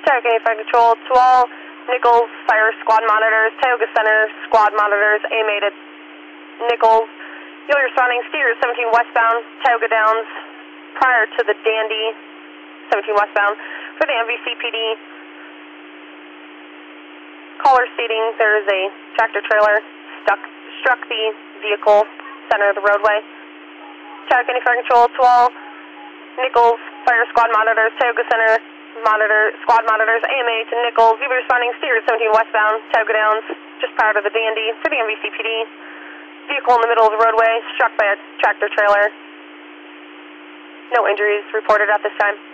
Tioga Fire Control to all Nichols Fire Squad monitors, Tioga Center Squad monitors, AMA to Nichols. You'll be responding steer 17 westbound, Tioga Downs, prior to the Dandy, 17 westbound. For the MVCPD, caller stating there is a tractor trailer struck the vehicle center of the roadway. Tioga Fire Control to all Nichols Fire Squad monitors, Tioga Center Squad monitors, AMA to Nichols. You'll be responding steer 17 westbound, Tioga Downs, just prior to the Dandy. For the MVCPD, vehicle in the middle of the roadway, struck by a tractor trailer. No injuries reported at this time.